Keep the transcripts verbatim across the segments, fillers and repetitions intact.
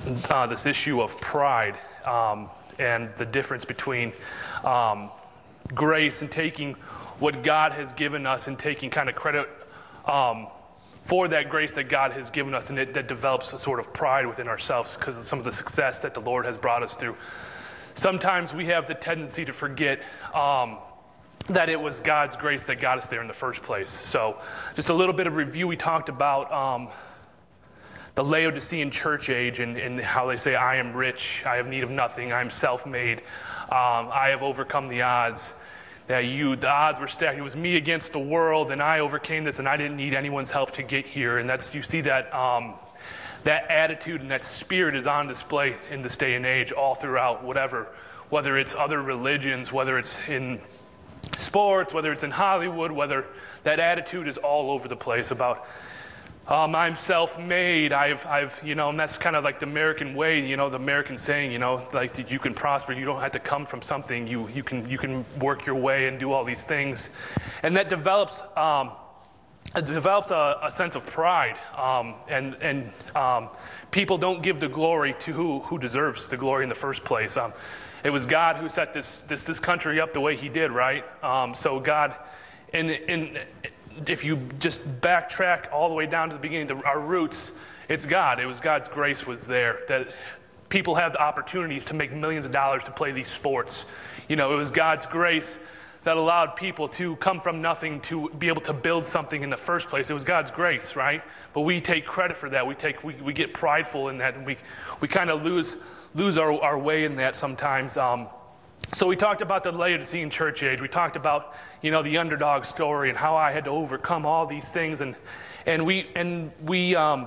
uh, this issue of pride um, and the difference between um, grace and taking what God has given us and taking kind of credit um, for that grace that God has given us, and it, that develops a sort of pride within ourselves because of some of the success that the Lord has brought us through. Sometimes we have the tendency to forget um, that it was God's grace that got us there in the first place. So just a little bit of review. We talked about um, the Laodicean church age and, and how they say, I am rich, I have need of nothing, I am self-made, um, I have overcome the odds. That you, the odds were stacked. It was me against the world, and I overcame this, and I didn't need anyone's help to get here. And that's, you see that um, that attitude and that spirit is on display in this day and age all throughout whatever, whether it's other religions, whether it's in sports, whether it's in Hollywood, whether that attitude is all over the place about um, I'm self-made, I've, I've, you know, and that's kind of like the American way, you know, the American saying, you know, like you can prosper, you don't have to come from something, you you can you can work your way and do all these things, and that develops um, it develops a, a sense of pride, um, and and um, people don't give the glory to who who deserves the glory in the first place. Um, it was God who set this this this country up the way He did, right? Um, so God, in in if you just backtrack all the way down to the beginning, to our roots, it's God. It was God's grace was there, that people have the opportunities to make millions of dollars to play these sports. You know, it was God's grace that allowed people to come from nothing to be able to build something in the first place. It was God's grace, right? But we take credit for that. We take we, we get prideful in that, and we we kind of lose lose our, our way in that sometimes. Um, So we talked about the Laodicean church age. We talked about, you know, the underdog story and how I had to overcome all these things, and and we and we um,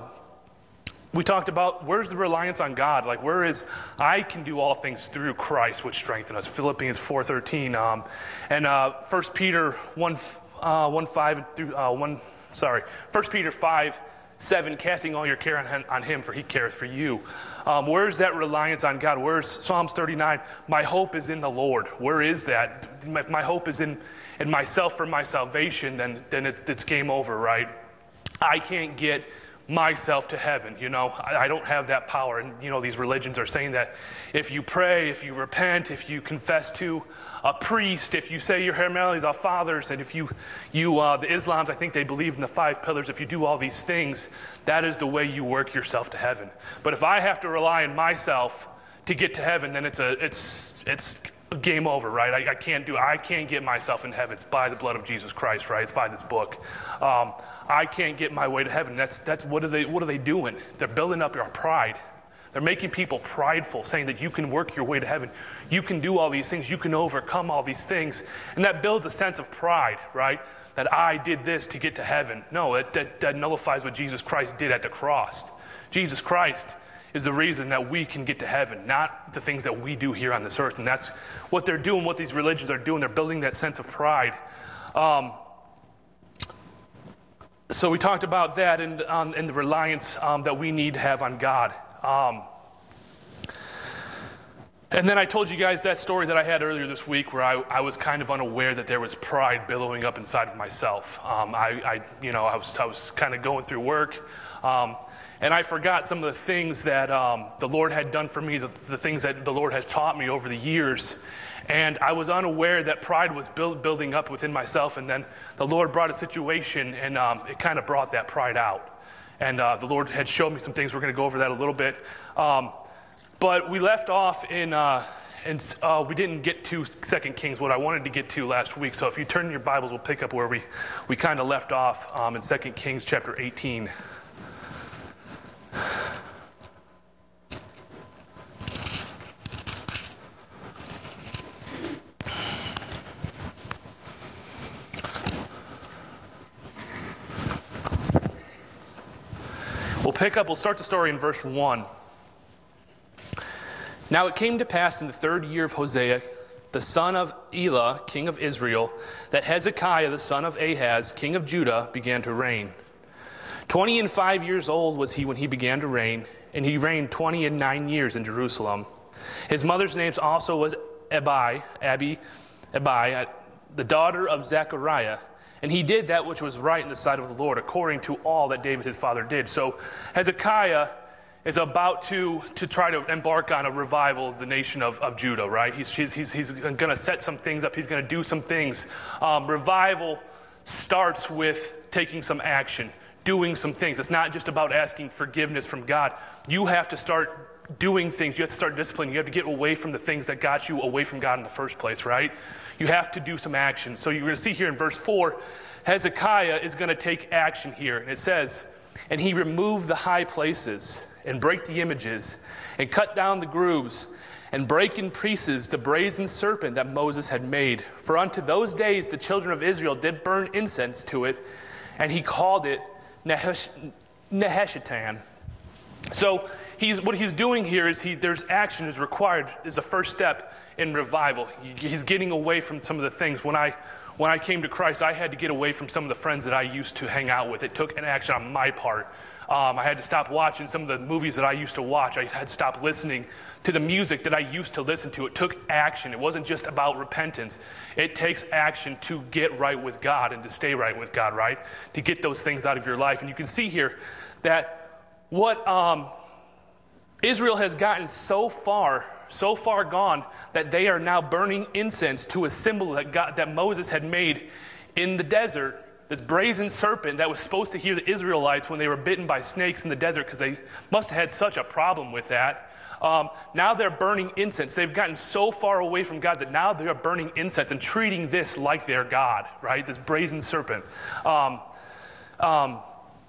we talked about where's the reliance on God? Like, where is I can do all things through Christ, which strengthen us. Philippians four thirteen, um, and uh, First Peter one uh, one five through uh, one. Sorry, First Peter five. Seven, casting all your care on him, on him, for he careth for you. Um, where's that reliance on God? Where's Psalms thirty-nine? My hope is in the Lord. Where is that? If my hope is in, in myself for my salvation, then then it, it's game over, right? I can't get myself to heaven, you know. I, I don't have that power. And, you know, these religions are saying that if you pray, if you repent, if you confess to a priest, if you say your Hail Marys, our fathers, and if you, you uh, the Islams, I think they believe in the five pillars. If you do all these things, that is the way you work yourself to heaven. But if I have to rely on myself to get to heaven, then it's a it's it's game over, right? I, I can't do I can't get myself in heaven. It's by the blood of Jesus Christ, right? It's by this book. Um, I can't get my way to heaven. That's that's what are they what are they doing? They're building up your pride. They're making people prideful, saying that you can work your way to heaven. You can do all these things. You can overcome all these things. And that builds a sense of pride, right? That I did this to get to heaven. No, that, that, that nullifies what Jesus Christ did at the cross. Jesus Christ is the reason that we can get to heaven, not the things that we do here on this earth. And that's what they're doing, what these religions are doing. They're building that sense of pride. Um, so we talked about that and, um, and the reliance um, that we need to have on God. Um, and then I told you guys that story that I had earlier this week where I, I was kind of unaware that there was pride billowing up inside of myself. Um, I, I, you know, I was, I was kind of going through work, um, and I forgot some of the things that um, the Lord had done for me, the, the things that the Lord has taught me over the years. And I was unaware that pride was build, building up within myself, and then the Lord brought a situation, and um, it kind of brought that pride out. And uh, the Lord had showed me some things. We're going to go over that a little bit. Um, but we left off in, uh, and uh, we didn't get to Second Kings, what I wanted to get to last week. So if you turn your Bibles, we'll pick up where we, we kind of left off um, in Second Kings chapter eighteen. We'll pick up, we'll start the story in verse one. Now it came to pass in the third year of Hosea, the son of Elah, king of Israel, that Hezekiah, the son of Ahaz, king of Judah, began to reign. Twenty and five years old was he when he began to reign, and he reigned twenty and nine years in Jerusalem. His mother's name also was Abi, Abi, Abi, the daughter of Zechariah. And he did that which was right in the sight of the Lord, according to all that David his father did. So Hezekiah is about to, to try to embark on a revival of the nation of, of Judah, right? He's, he's, he's, he's going to set some things up. He's going to do some things. Um, revival starts with taking some action, doing some things. It's not just about asking forgiveness from God. You have to start doing things. You have to start disciplining. You have to get away from the things that got you away from God in the first place, right? You have to do some action. So you're going to see here in verse four, Hezekiah is going to take action here. And it says, and he removed the high places and break the images and cut down the groves and break in pieces the brazen serpent that Moses had made. For unto those days the children of Israel did burn incense to it, and he called it Nehush, Nehushtan. So he's, what he's doing here is he, there's action is required, is a first step in revival. He, he's getting away from some of the things. When I, when I came to Christ, I had to get away from some of the friends that I used to hang out with. It took an action on my part. Um, I had to stop watching some of the movies that I used to watch. I had to stop listening to the music that I used to listen to. It took action. It wasn't just about repentance. It takes action to get right with God and to stay right with God, right? To get those things out of your life. And you can see here that what um, Israel has gotten so far, so far gone, that they are now burning incense to a symbol that God, that Moses had made in the desert. This brazen serpent that was supposed to heal the Israelites when they were bitten by snakes in the desert, because they must have had such a problem with that. Um, now they're burning incense. They've gotten so far away from God that now they're burning incense and treating this like their God, right? This brazen serpent. Um, um,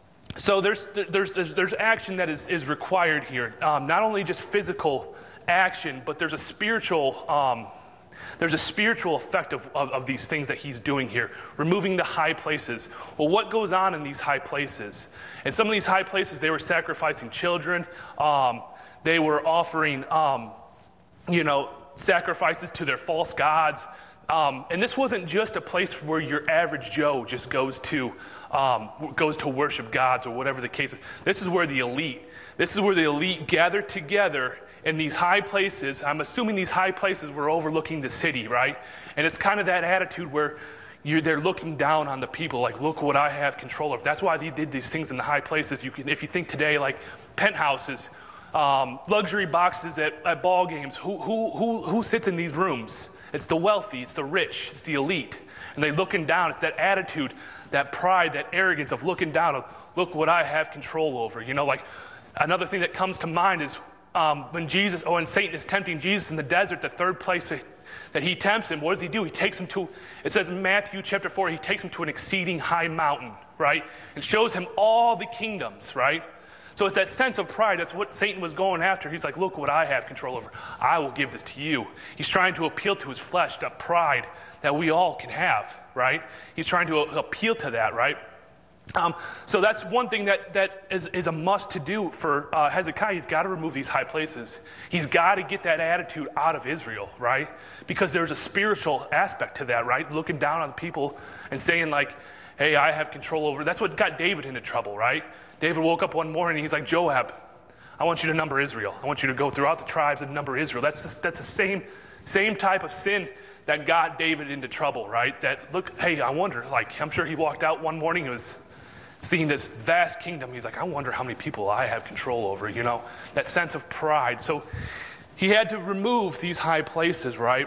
so there's, there's, there's, there's action that is, is required here. Um, not only just physical action, but there's a spiritual um, There's a spiritual effect of, of, of these things that he's doing here, removing the high places. Well, what goes on in these high places? In some of these high places, they were sacrificing children. Um, they were offering, um, you know, sacrifices to their false gods. Um, and this wasn't just a place where your average Joe just goes to, um, goes to worship gods or whatever the case is. This is where the elite, this is where the elite gathered together in these high places. I'm assuming these high places were overlooking the city, right? And it's kind of that attitude where you're, they're looking down on the people, like, look what I have control of. That's why they did these things in the high places. You can, if you think today, like penthouses, um, luxury boxes at, at ball games, who, who, who, who sits in these rooms? It's the wealthy, it's the rich, it's the elite. And they're looking down. It's that attitude, that pride, that arrogance of looking down, of look what I have control over. You know, like another thing that comes to mind is Um, when Jesus, oh, and Satan is tempting Jesus in the desert, the third place that, that he tempts him, what does he do? He takes him to, it says in Matthew chapter four, he takes him to an exceeding high mountain, right? And shows him all the kingdoms, right? So it's that sense of pride. That's what Satan was going after. He's like, look what I have control over. I will give this to you. He's trying to appeal to his flesh, that pride that we all can have, right? He's trying to appeal to that, right? Um, so that's one thing that, that is, is a must to do for uh, Hezekiah. He's got to remove these high places. He's got to get that attitude out of Israel, right? Because there's a spiritual aspect to that, right? Looking down on people and saying like, hey, I have control over. That's what got David into trouble, right? David woke up one morning and he's like, Joab, I want you to number Israel. I want you to go throughout the tribes and number Israel. That's the, that's the same, same type of sin that got David into trouble, right? That, look, hey, I wonder, like, I'm sure he walked out one morning, it was seeing this vast kingdom. He's like, I wonder how many people I have control over, you know, that sense of pride. So he had to remove these high places, right?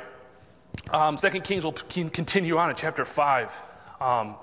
Um, Second Kings will continue on in chapter five. Um,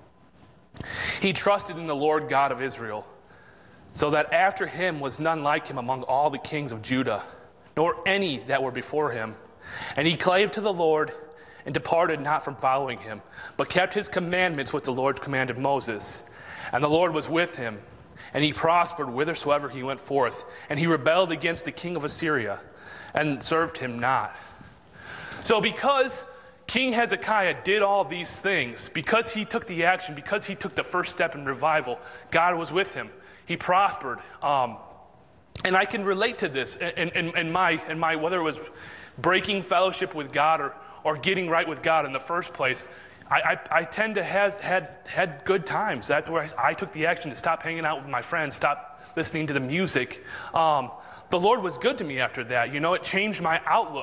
he trusted in the Lord God of Israel, so that after him was none like him among all the kings of Judah, nor any that were before him. And he clave to the Lord and departed not from following him, but kept his commandments which the Lord commanded Moses. And the Lord was with him, and he prospered whithersoever he went forth. And he rebelled against the king of Assyria, and served him not. So because King Hezekiah did all these things, because he took the action, because he took the first step in revival, God was with him. He prospered. Um, and I can relate to this in, in, in, my, in my, whether it was breaking fellowship with God or, or getting right with God in the first place. I, I, I tend to have had, had good times. That's where I, I took the action to stop hanging out with my friends, stop listening to the music. Um, the Lord was good to me after that. You know, it changed my outlook.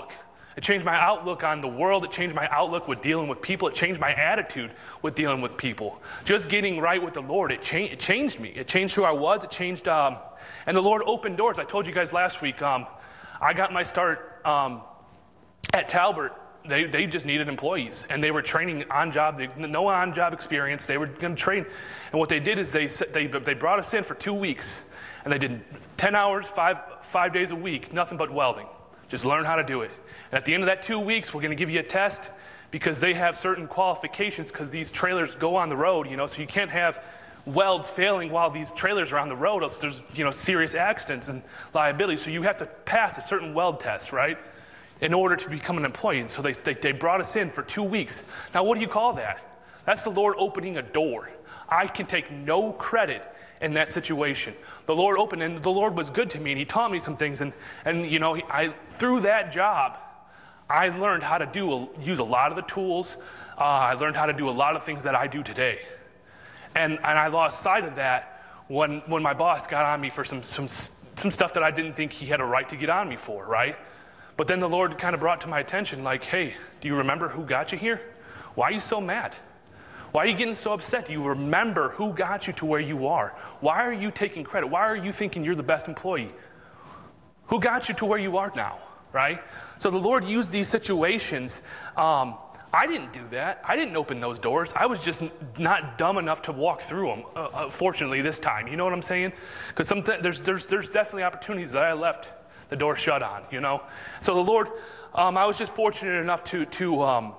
It changed my outlook on the world. It changed my outlook with dealing with people. It changed my attitude with dealing with people. Just getting right with the Lord, it, cha- it changed me. It changed who I was. It changed, um, and the Lord opened doors. I told you guys last week, um, I got my start um, at Talbert. They they just needed employees, and they were training on job. They, no on job experience. They were going to train, and what they did is they they they brought us in for two weeks, and they did ten hours, five five days a week, nothing but welding. Just learn how to do it. And at the end of that two weeks, we're going to give you a test because they have certain qualifications because these trailers go on the road, you know, so you can't have welds failing while these trailers are on the road, else there's, you know, serious accidents and liability. So you have to pass a certain weld test, right, in order to become an employee. And so they, they, they brought us in for two weeks. Now, what do you call that? That's the Lord opening a door. I can take no credit in that situation. The Lord opened, and the Lord was good to me, and he taught me some things. And, and you know, I through that job, I learned how to do a, use a lot of the tools. Uh, I learned how to do a lot of things that I do today. And, and I lost sight of that when, when my boss got on me for some, some, some stuff that I didn't think he had a right to get on me for, right? But then the Lord kind of brought to my attention, like, hey, do you remember who got you here? Why are you so mad? Why are you getting so upset? Do you remember who got you to where you are? Why are you taking credit? Why are you thinking you're the best employee? Who got you to where you are now, right? So the Lord used these situations. Um, I didn't do that. I didn't open those doors. I was just n- not dumb enough to walk through them, uh, uh, fortunately, this time. You know what I'm saying? Because some th- there's, there's, there's definitely opportunities that I left the door shut on, you know? So the Lord, um, I was just fortunate enough to to um,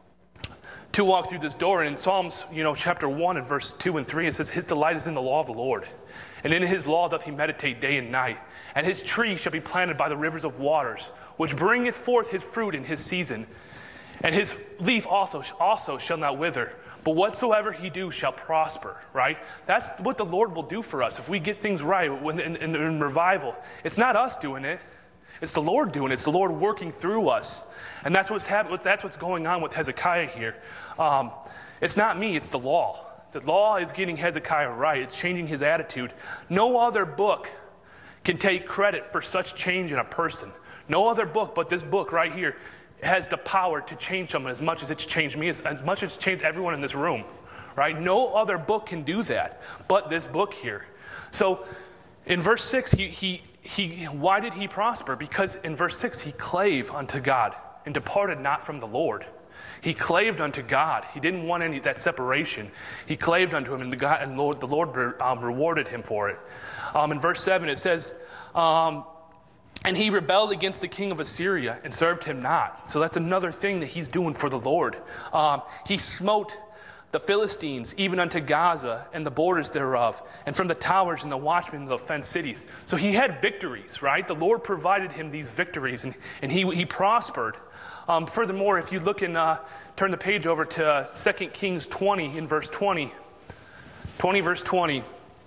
to walk through this door. And in Psalms, you know, chapter one and verse two and three, it says, his delight is in the law of the Lord, and in his law doth he meditate day and night. And his tree shall be planted by the rivers of waters, which bringeth forth his fruit in his season. And his leaf also, also shall not wither, but whatsoever he do shall prosper, right? That's what the Lord will do for us if we get things right when in, in, in revival. It's not us doing it. It's the Lord doing it. It's the Lord working through us. And that's what's happening. That's what's going on with Hezekiah here. Um, it's not me. It's the law. The law is getting Hezekiah right. It's changing his attitude. No other book can take credit for such change in a person. No other book but this book right here has the power to change someone as much as it's changed me, as, as much as it's changed everyone in this room, right? No other book can do that but this book here. So in verse six, he, he, he, why did he prosper? Because in verse six, he clave unto God and departed not from the Lord. He claved unto God. He didn't want any that separation. He claved unto him, and the God and Lord, the Lord um, rewarded him for it. Um, in verse seven, it says, um, and he rebelled against the king of Assyria and served him not. So that's another thing that he's doing for the Lord. Um, he smote the Philistines, even unto Gaza and the borders thereof, and from the towers and the watchmen of the fenced cities. So he had victories, right? The Lord provided him these victories, and, and he, he prospered. Um, furthermore, if you look and uh, turn the page over to uh, Second Kings twenty in verse twenty, twenty verse twenty,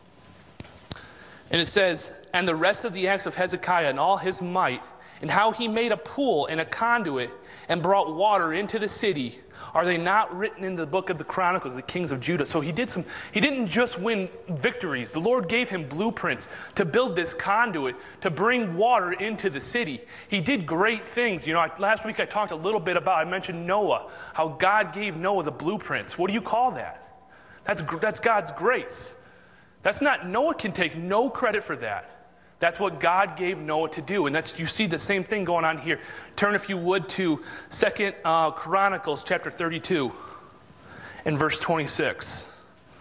and it says, and the rest of the acts of Hezekiah and all his might, and how he made a pool and a conduit and brought water into the city, are they not written in the book of the Chronicles, the kings of Judah? So he did some, he didn't just win victories. The Lord gave him blueprints to build this conduit, to bring water into the city. He did great things. You know, I, last week I talked a little bit about, I mentioned Noah, how God gave Noah the blueprints. What do you call that? That's, that's God's grace. That's not, Noah can take no credit for that. That's what God gave Noah to do. And that's, you see the same thing going on here. Turn, if you would, to Second uh, Chronicles chapter thirty-two and verse twenty-six.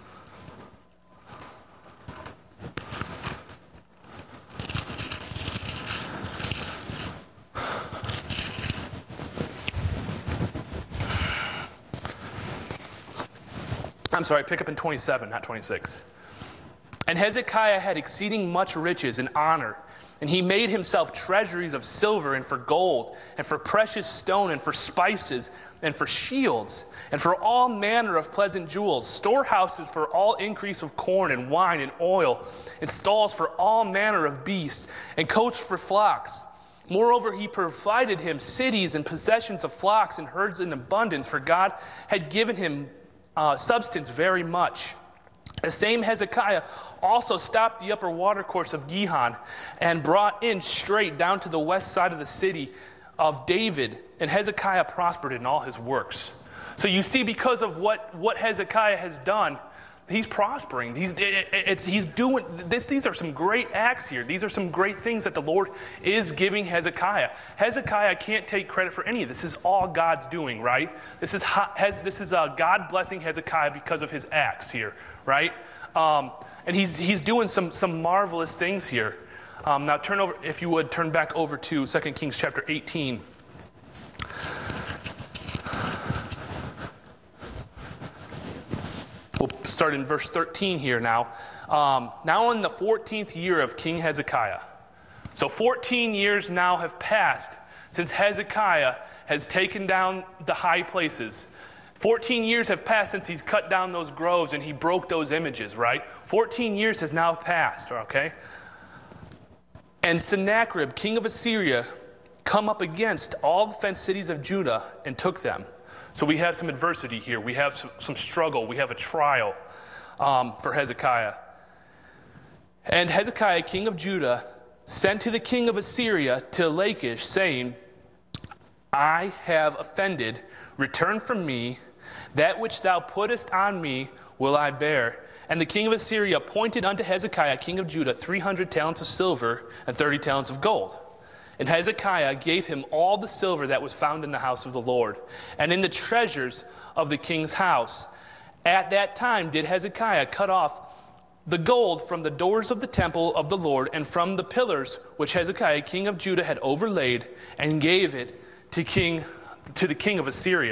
I'm sorry, pick up in twenty-seven, not twenty-six. And Hezekiah had exceeding much riches and honor, and he made himself treasuries of silver and for gold, and for precious stone, and for spices, and for shields, and for all manner of pleasant jewels, storehouses for all increase of corn and wine and oil, and stalls for all manner of beasts, and coats for flocks. Moreover, he provided him cities and possessions of flocks and herds in abundance, for God had given him uh, substance very much. The same Hezekiah also stopped the upper watercourse of Gihon and brought in straight down to the west side of the city of David, and Hezekiah prospered in all his works. So you see, because of what, what Hezekiah has done, he's prospering. He's, it's, he's doing this. These are some great acts here. These are some great things that the Lord is giving Hezekiah. Hezekiah can't take credit for any of this. This is all God's doing, right? This is this is uh, God blessing Hezekiah because of his acts here, right? Um, and he's he's doing some some marvelous things here. Um, now turn over, if you would, turn back over to Second Kings chapter eighteen. We'll start in verse thirteen here now. Um, now in the fourteenth year of King Hezekiah. So fourteen years now have passed since Hezekiah has taken down the high places. fourteen years have passed since he's cut down those groves and he broke those images, right? fourteen years has now passed, okay? And Sennacherib, king of Assyria, come up against all the fenced cities of Judah and took them. So we have some adversity here. We have some, some struggle. We have a trial um, for Hezekiah. And Hezekiah, king of Judah, sent to the king of Assyria to Lachish, saying, I have offended. Return from me. That which thou puttest on me will I bear. And the king of Assyria appointed unto Hezekiah, king of Judah, three hundred talents of silver and thirty talents of gold. And Hezekiah gave him all the silver that was found in the house of the Lord, and in the treasures of the king's house. At that time did Hezekiah cut off the gold from the doors of the temple of the Lord, and from the pillars which Hezekiah, king of Judah, had overlaid, and gave it to king to the king of Assyria.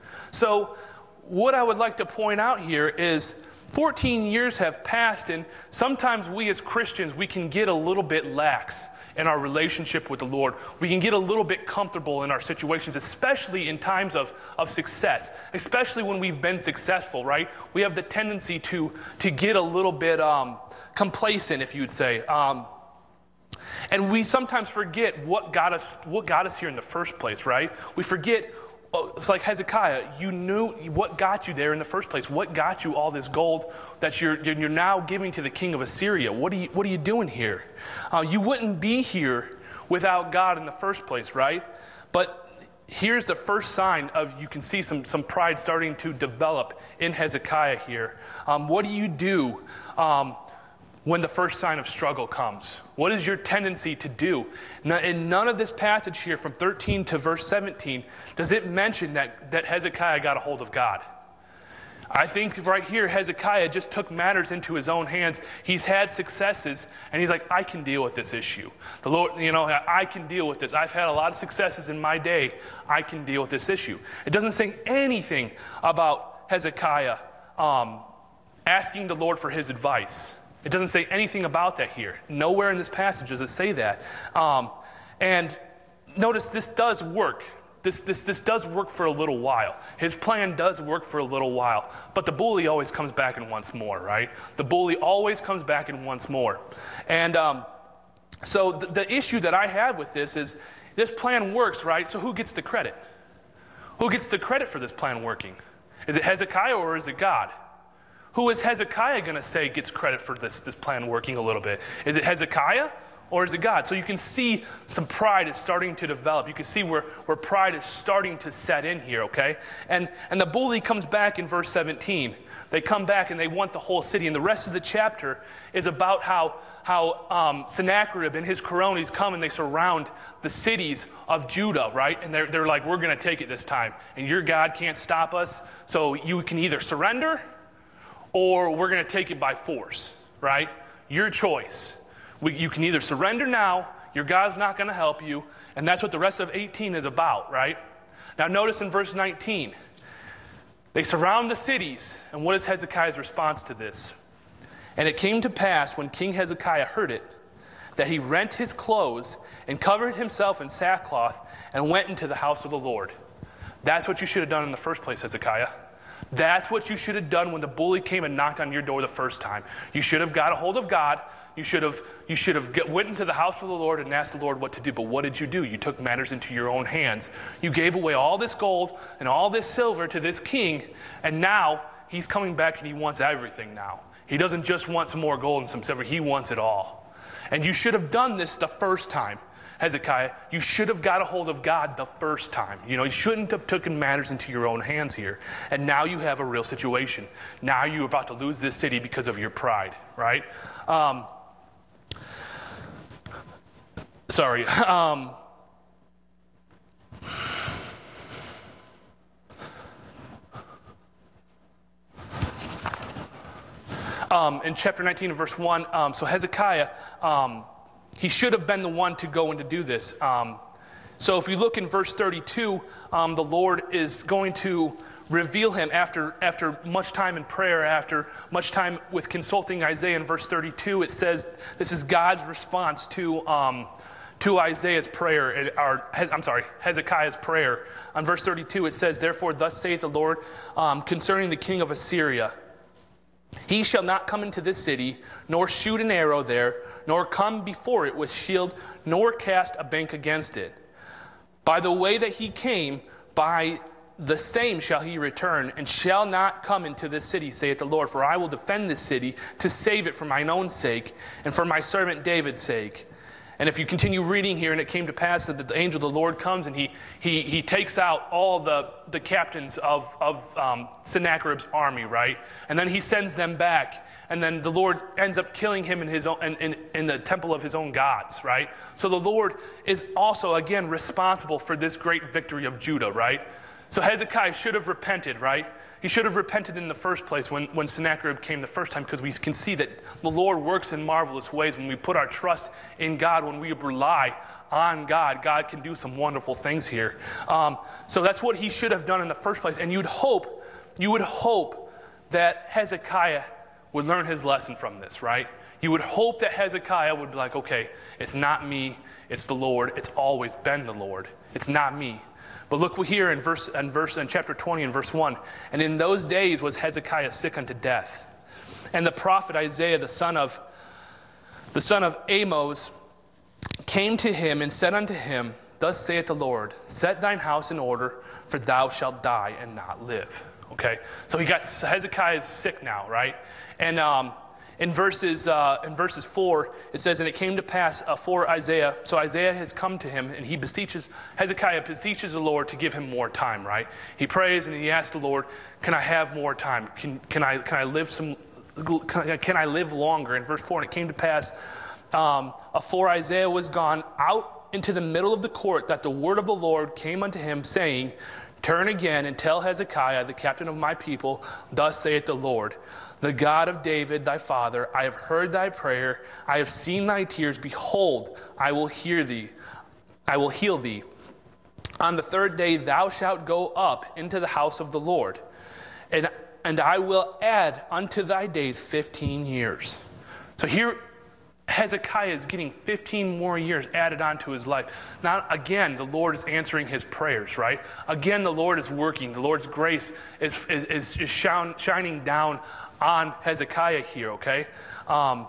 So what I would like to point out here is fourteen years have passed, and sometimes we as Christians, we can get a little bit lax in our relationship with the Lord. We can get a little bit comfortable in our situations, especially in times of, of success, especially when we've been successful, right? We have the tendency to, to get a little bit um, complacent, if you'd say. Um, and we sometimes forget what got us, what got us here in the first place, right? We forget. Oh, it's like Hezekiah, you knew what got you there in the first place. What got you all this gold that you're, you're now giving to the king of Assyria? What are you, what are you doing here? Uh, you wouldn't be here without God in the first place, right? But here's the first sign of, you can see some, some pride starting to develop in Hezekiah here. Um, what do you do um, when the first sign of struggle comes? What is your tendency to do? In none of this passage here from thirteen to verse seventeen does it mention that, that Hezekiah got a hold of God. I think right here Hezekiah just took matters into his own hands. He's had successes and he's like, I can deal with this issue. The Lord, you know, I can deal with this. I've had a lot of successes in my day. I can deal with this issue. It doesn't say anything about Hezekiah um, asking the Lord for his advice. It doesn't say anything about that here. Nowhere in this passage does it say that. Um, and notice this does work. This, this, this does work for a little while. His plan does work for a little while. But the bully always comes back and wants more, right? The bully always comes back and wants more. And um, so the, the issue that I have with this is this plan works, right? So who gets the credit? Who gets the credit for this plan working? Is it Hezekiah or is it God? Who is Hezekiah going to say gets credit for this, this plan working a little bit? Is it Hezekiah or is it God? So you can see some pride is starting to develop. You can see where, where pride is starting to set in here, okay? And, and the bully comes back in verse seventeen. They come back and they want the whole city. And the rest of the chapter is about how, how um, Sennacherib and his cronies come and they surround the cities of Judah, right? And they're, they're like, we're going to take it this time. And your God can't stop us. So you can either surrender or we're going to take it by force, right? Your choice. We, you can either surrender now, your God's not going to help you, and that's what the rest of eighteen is about, right? Now notice in verse nineteen, they surround the cities, and what is Hezekiah's response to this? And it came to pass when King Hezekiah heard it, that he rent his clothes and covered himself in sackcloth and went into the house of the Lord. That's what you should have done in the first place, Hezekiah. That's what you should have done when the bully came and knocked on your door the first time. You should have got a hold of God. You should have, you should have get, went into the house of the Lord and asked the Lord what to do. But what did you do? You took matters into your own hands. You gave away all this gold and all this silver to this king, and now he's coming back and he wants everything now. He doesn't just want some more gold and some silver. He wants it all. And you should have done this the first time. Hezekiah, you should have got a hold of God the first time. You know, you shouldn't have taken matters into your own hands here. And now you have a real situation. Now you're about to lose this city because of your pride, right? Um, sorry. Um, um, in chapter nineteen, verse one, um, so Hezekiah... Um, He should have been the one to go and to do this. Um, so if you look in verse thirty-two, um, the Lord is going to reveal him after, after much time in prayer, after much time with consulting Isaiah. In verse thirty-two, it says this is God's response to, um, to Isaiah's prayer, or I'm sorry, Hezekiah's prayer. On verse thirty-two, it says, "Therefore thus saith the Lord um, concerning the king of Assyria, he shall not come into this city, nor shoot an arrow there, nor come before it with shield, nor cast a bank against it. By the way that he came, by the same shall he return, and shall not come into this city, saith the Lord. For I will defend this city to save it for mine own sake, and for my servant David's sake." And if you continue reading here, and it came to pass that the angel of the Lord comes and he he he takes out all the, the captains of, of um, Sennacherib's army, right? And then he sends them back. And then the Lord ends up killing him in, his own, in, in, in the temple of his own gods, right? So the Lord is also, again, responsible for this great victory of Judah, right? So Hezekiah should have repented, right? He should have repented in the first place when, when Sennacherib came the first time, because we can see that the Lord works in marvelous ways when we put our trust in God, when we rely on God. God can do some wonderful things here. Um, so that's what he should have done in the first place. And you'd hope, you would hope that Hezekiah would learn his lesson from this, right? You would hope that Hezekiah would be like, okay, it's not me, it's the Lord. It's always been the Lord. It's not me. But look here in verse in verse in chapter twenty and verse one. "And in those days was Hezekiah sick unto death. And the prophet Isaiah, the son of the son of Amos, came to him and said unto him, Thus saith the Lord, set thine house in order, for thou shalt die and not live." Okay, so he got Hezekiah is sick now, right? And um, in verses uh, in verses four, it says, "And it came to pass uh, for Isaiah." So Isaiah has come to him, and he beseeches Hezekiah beseeches the Lord to give him more time. Right? He prays and he asks the Lord, "Can I have more time? Can can I can I live some? Can I, can I live longer?" In verse four, and it came to pass, um, afore Isaiah was gone out into the middle of the court, that the word of the Lord came unto him, saying, "Turn again and tell Hezekiah, the captain of my people, thus saith the Lord, the God of David thy father, I have heard thy prayer, I have seen thy tears, behold, I will hear thee, I will heal thee. On the third day thou shalt go up into the house of the Lord, and, and I will add unto thy days fifteen years. So here Hezekiah is getting fifteen more years added onto his life. Now, again, the Lord is answering his prayers, right? Again, the Lord is working. The Lord's grace is, is, is, is shine, shining down on Hezekiah here, okay? Um,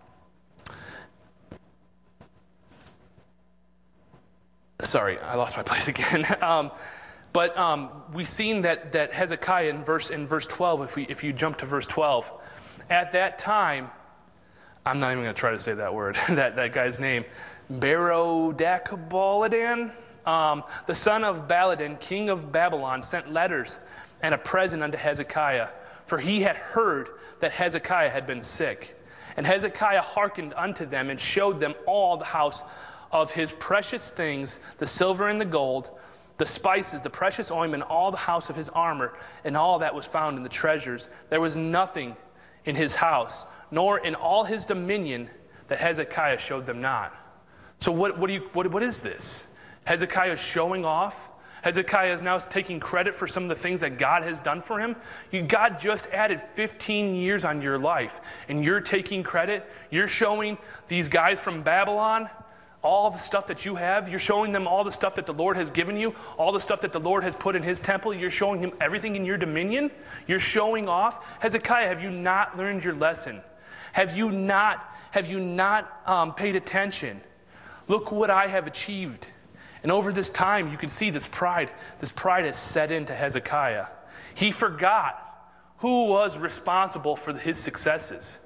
sorry, I lost my place again. um, but um, we've seen that, that Hezekiah in verse, in verse twelve, if, we, if you jump to verse twelve, at that time, I'm not even going to try to say that word, that, that guy's name. Berodachbaladan, um, the son of Baladan, king of Babylon, sent letters and a present unto Hezekiah, for he had heard that Hezekiah had been sick. And Hezekiah hearkened unto them and showed them all the house of his precious things, the silver and the gold, the spices, the precious ointment, all the house of his armor, and all that was found in the treasures. There was nothing in his house, nor in all his dominion, that Hezekiah showed them not. So what, what, do you, what, what is this? Hezekiah is showing off? Hezekiah is now taking credit for some of the things that God has done for him? You, God just added fifteen years on your life, and you're taking credit? You're showing these guys from Babylon all the stuff that you have? You're showing them all the stuff that the Lord has given you, all the stuff that the Lord has put in his temple? You're showing him everything in your dominion? You're showing off? Hezekiah, have you not learned your lesson? Have you not, have you not um, paid attention? Look what I have achieved. And over this time, you can see this pride, this pride has set into Hezekiah. He forgot who was responsible for his successes. He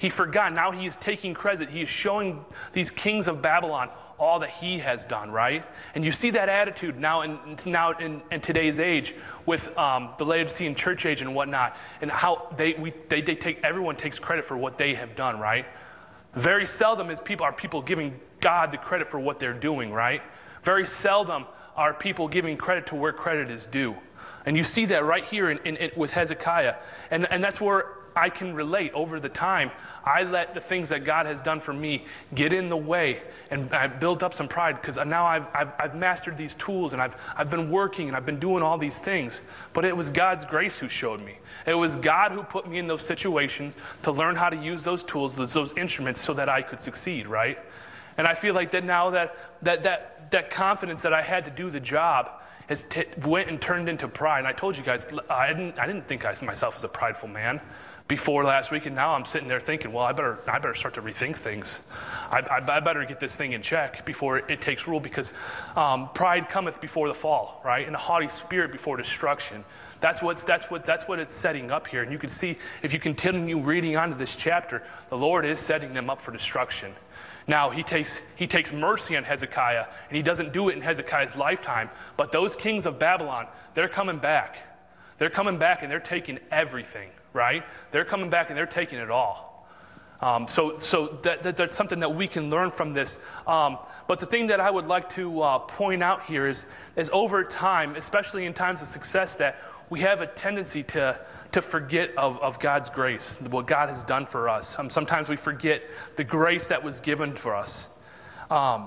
He forgot. Now he is taking credit. He is showing these kings of Babylon all that he has done, right? And you see that attitude now in, now in, in today's age with um, the Laodicean church age and whatnot, and how they, we, they, they take, everyone takes credit for what they have done, right? Very seldom is people, are people giving God the credit for what they're doing, right? Very seldom are people giving credit to where credit is due. And you see that right here in, in, in, with Hezekiah. And, and that's where I can relate. Over the time, I let the things that God has done for me get in the way, and I built up some pride because now I've, I've, I've mastered these tools, and I've, I've been working, and I've been doing all these things. But it was God's grace who showed me. It was God who put me in those situations to learn how to use those tools, those, those instruments, so that I could succeed, right? And I feel like that now that that that, that confidence that I had to do the job has t- went and turned into pride. And I told you guys, I didn't I didn't think I myself as a prideful man before last week, and now I'm sitting there thinking, well, I better I better start to rethink things. I, I, I better get this thing in check before it, it takes rule, because um, pride cometh before the fall, right? And a haughty spirit before destruction. That's what's that's what that's what it's setting up here. And you can see if you continue reading onto this chapter, the Lord is setting them up for destruction. Now he takes he takes mercy on Hezekiah, and he doesn't do it in Hezekiah's lifetime. But those kings of Babylon, they're coming back. They're coming back and they're taking everything, right? They're coming back and they're taking it all. Um, so so that, that, that's something that we can learn from this. Um, but the thing that I would like to uh, point out here is, is over time, especially in times of success, that we have a tendency to, to forget of, of God's grace, what God has done for us. Um, sometimes we forget the grace that was given for us. Um,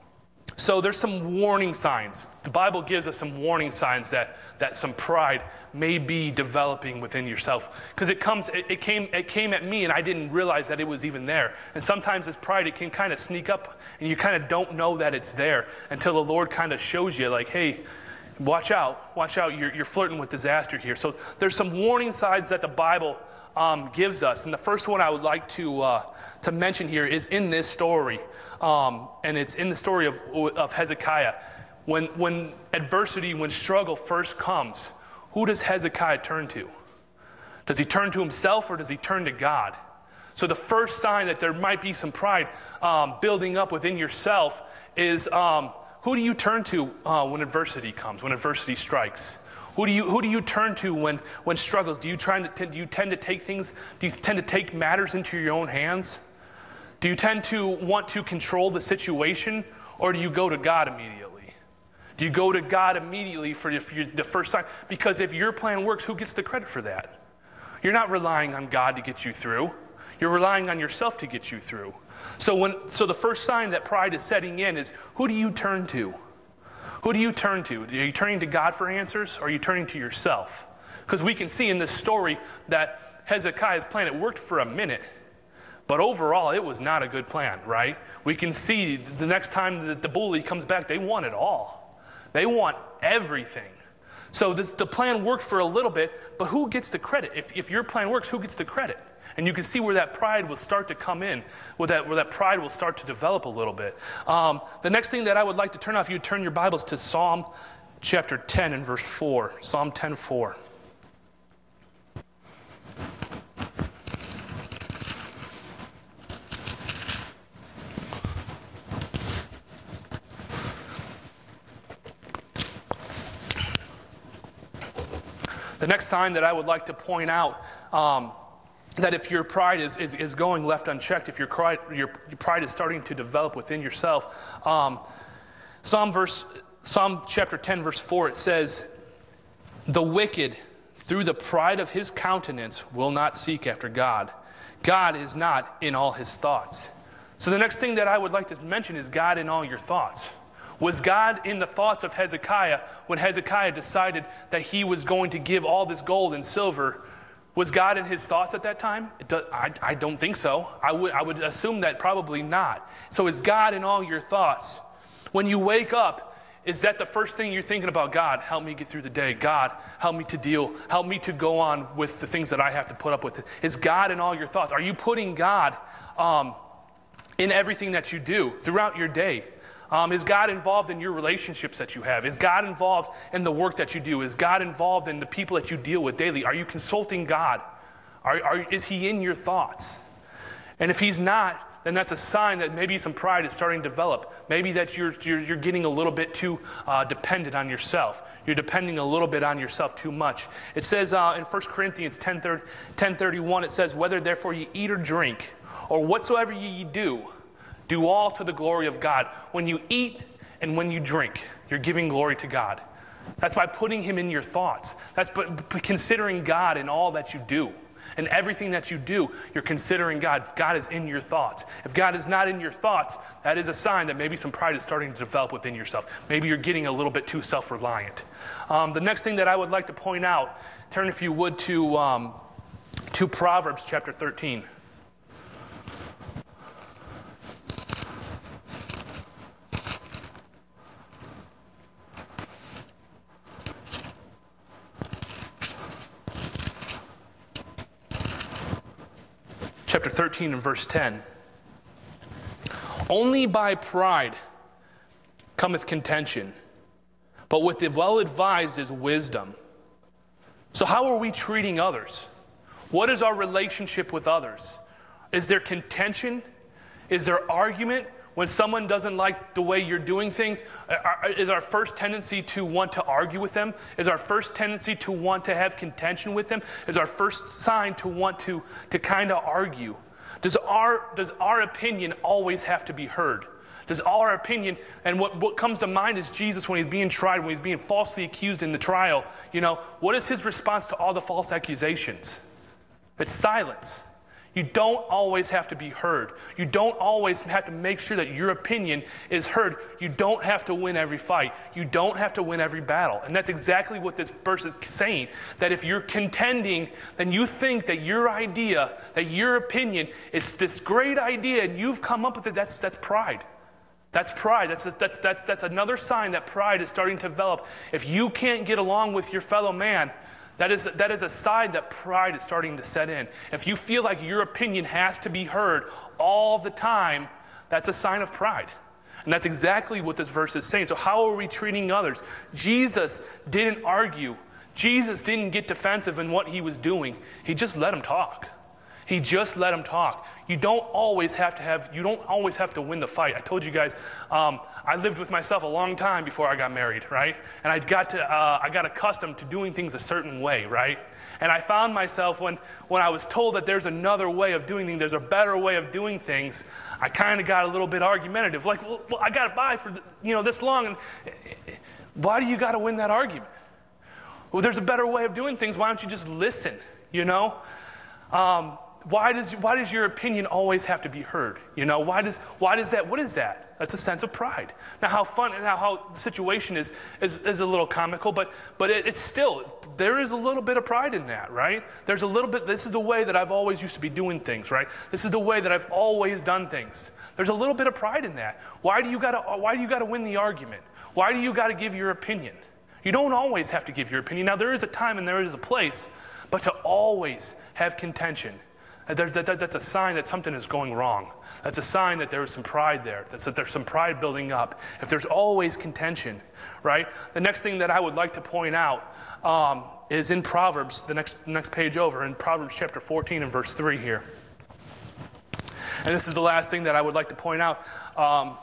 so there's some warning signs. The Bible gives us some warning signs that that some pride may be developing within yourself, because it comes, it, it came, it came at me, and I didn't realize that it was even there. And sometimes this pride, it can kind of sneak up, and you kind of don't know that it's there until the Lord kind of shows you, like, hey, watch out, watch out, you're, you're flirting with disaster here. So there's some warning signs that the Bible um, gives us. And the first one I would like to uh, to mention here is in this story. Um, and it's in the story of, of Hezekiah. When, when adversity, when struggle first comes, who does Hezekiah turn to? Does he turn to himself, or does he turn to God? So the first sign that there might be some pride um, building up within yourself is, um, who do you turn to uh, when adversity comes, when adversity strikes? Who do you who do you turn to when when struggles? Do you try to do you tend to take things? Do you tend to take matters into your own hands? Do you tend to want to control the situation, or do you go to God immediately? Do you go to God immediately for the first sign? Because if your plan works, who gets the credit for that? You're not relying on God to get you through. You're relying on yourself to get you through. So when so the first sign that pride is setting in is, who do you turn to? Who do you turn to? Are you turning to God for answers, or are you turning to yourself? Because we can see in this story that Hezekiah's plan, it worked for a minute. But overall, it was not a good plan, right? We can see the next time that the bully comes back, they want it all. They want everything. So this, the plan worked for a little bit, but who gets the credit? If, if your plan works, who gets the credit? And you can see where that pride will start to come in, where that, where that pride will start to develop a little bit. Um, the next thing that I would like to turn off, you turn your Bibles to Psalm chapter ten and verse four. Psalm ten four. The next sign that I would like to point out, um, that if your pride is, is, is going left unchecked, if your pride, your, your pride is starting to develop within yourself, um, Psalm verse, Psalm chapter ten, verse four, it says, "The wicked, through the pride of his countenance, will not seek after God. God is not in all his thoughts." So the next thing that I would like to mention is God in all your thoughts. Was God in the thoughts of Hezekiah when Hezekiah decided that he was going to give all this gold and silver? Was God in his thoughts at that time? It does, I, I don't think so. I would, I would assume that probably not. So is God in all your thoughts? When you wake up, is that the first thing you're thinking about? God, help me get through the day. God, help me to deal. Help me to go on with the things that I have to put up with. Is God in all your thoughts? Are you putting God um, in everything that you do throughout your day? Um, is God involved in your relationships that you have? Is God involved in the work that you do? Is God involved in the people that you deal with daily? Are you consulting God? Are, are, is he in your thoughts? And if he's not, then that's a sign that maybe some pride is starting to develop. Maybe that you're, you're, you're getting a little bit too uh, dependent on yourself. You're depending a little bit on yourself too much. It says uh, in First Corinthians ten thirty-one, it says, whether therefore you eat or drink, or whatsoever ye do, do all to the glory of God. When you eat and when you drink, you're giving glory to God. That's by putting him in your thoughts. That's by considering God in all that you do. And everything that you do, you're considering God. God is in your thoughts. If God is not in your thoughts, that is a sign that maybe some pride is starting to develop within yourself. Maybe you're getting a little bit too self-reliant. Um, the next thing that I would like to point out, turn if you would to, um, to Proverbs chapter thirteen. Chapter thirteen and verse ten. Only by pride cometh contention, but with the well-advised is wisdom. So how are we treating others? What is our relationship with others? Is there contention? Is there argument? When someone doesn't like the way you're doing things, is our first tendency to want to argue with them? Is our first tendency to want to have contention with them? Is our first sign to want to, to kind of argue? Does our, does our opinion always have to be heard? Does our opinion, and what, what comes to mind is Jesus when he's being tried, when he's being falsely accused in the trial, you know, what is his response to all the false accusations? It's silence. You don't always have to be heard. You don't always have to make sure that your opinion is heard. You don't have to win every fight. You don't have to win every battle. And that's exactly what this verse is saying, that if you're contending, then you think that your idea, that your opinion is this great idea and you've come up with it, that's, that's pride. That's pride. That's, that's, that's, that's another sign that pride is starting to develop. If you can't get along with your fellow man, That is, that is a sign that pride is starting to set in. If you feel like your opinion has to be heard all the time, that's a sign of pride. And that's exactly what this verse is saying. So how are we treating others? Jesus didn't argue. Jesus didn't get defensive in what he was doing. He just let him talk. He just let him talk. You don't always have to have, you don't always have to win the fight. I told you guys, um, I lived with myself a long time before I got married, right? And I got to, uh, I got accustomed to doing things a certain way, right? And I found myself when, when I was told that there's another way of doing things, there's a better way of doing things, I kind of got a little bit argumentative. Like, well, well I got it by for, you know, this long, and why do you got to win that argument? Well, there's a better way of doing things. Why don't you just listen, you know? Um, Why does, why does your opinion always have to be heard? You know, why does, why does that, what is that? That's a sense of pride. Now how fun, now how the situation is, is, is a little comical, but, but it, it's still, there is a little bit of pride in that, right? There's a little bit, this is the way that I've always used to be doing things, right? This is the way that I've always done things. There's a little bit of pride in that. Why do you gotta, why do you gotta win the argument? Why do you gotta give your opinion? You don't always have to give your opinion. Now there is a time and there is a place, but to always have contention, That, that, that's a sign that something is going wrong. That's a sign that there is some pride there. That's that there's some pride building up. If there's always contention, right? The next thing that I would like to point out um, is in Proverbs, the next, next page over, in Proverbs chapter fourteen and verse three here. And this is the last thing that I would like to point out. Um,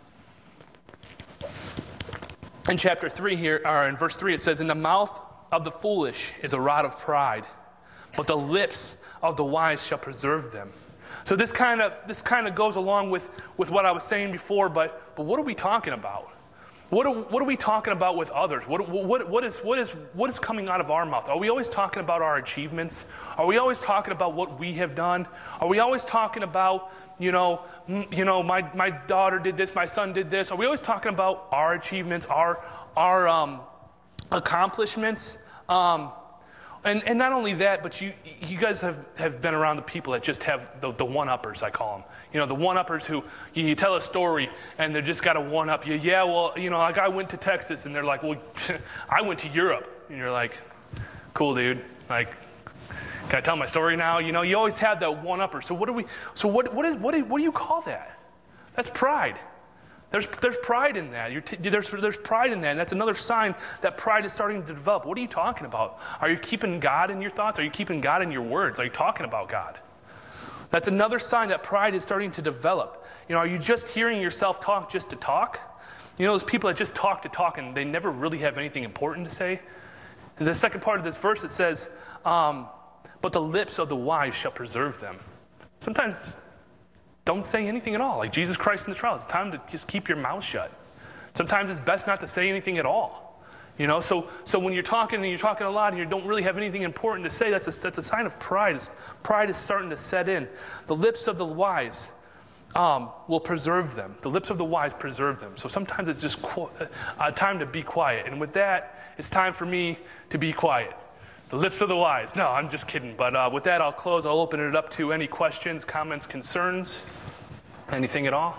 in chapter three here, or in verse three, it says, "In the mouth of the foolish is a rod of pride, but the lips of the wise shall preserve them." So this kind of this kind of goes along with, with what I was saying before, but but what are we talking about? What are, what are we talking about with others? What, what, what, is, what, is, what is coming out of our mouth? Are we always talking about our achievements? Are we always talking about what we have done? Are we always talking about, you know, you know, my, my daughter did this, my son did this? Are we always talking about our achievements, our, our um, accomplishments? Um, And, and not only that, but you you guys have, have been around the people that just have the, the one-uppers, I call them. You know, the one-uppers who, you, you tell a story and they just got to one-up you. Yeah, well, you know, like I went to Texas, and they're like, well, I went to Europe. And you're like, cool, dude. Like, can I tell my story now? You know, you always have that one-upper. So what do we, so what, what, is, what, do, what do you call that? That's pride. There's, there's pride in that. You're t- there's, there's pride in that. And that's another sign that pride is starting to develop. What are you talking about? Are you keeping God in your thoughts? Are you keeping God in your words? Are you talking about God? That's another sign that pride is starting to develop. You know, are you just hearing yourself talk just to talk? You know, those people that just talk to talk and they never really have anything important to say? In the second part of this verse, it says, um, but the lips of the wise shall preserve them. Sometimes just don't say anything at all. Like Jesus Christ in the trial, it's time to just keep your mouth shut. Sometimes it's best not to say anything at all. You know, so so when you're talking and you're talking a lot and you don't really have anything important to say, that's a, that's a sign of pride. It's, pride is starting to set in. The lips of the wise um, will preserve them. The lips of the wise preserve them. So sometimes it's just qu- uh, time to be quiet. And with that, it's time for me to be quiet. The lips of the wise. No, I'm just kidding. But uh, with that, I'll close. I'll open it up to any questions, comments, concerns, anything at all.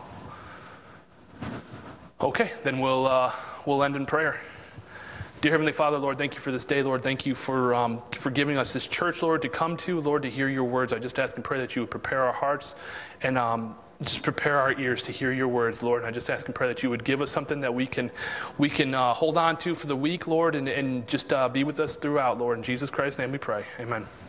Okay, then we'll uh, we'll end in prayer. Dear Heavenly Father, Lord, thank you for this day, Lord. Thank you for um, for giving us this church, Lord, to come to, Lord, to hear your words. I just ask and pray that you would prepare our hearts and um, just prepare our ears to hear your words, Lord. And I just ask and pray that you would give us something that we can we can uh, hold on to for the week, Lord, and, and just uh, be with us throughout, Lord. In Jesus Christ's name we pray. Amen.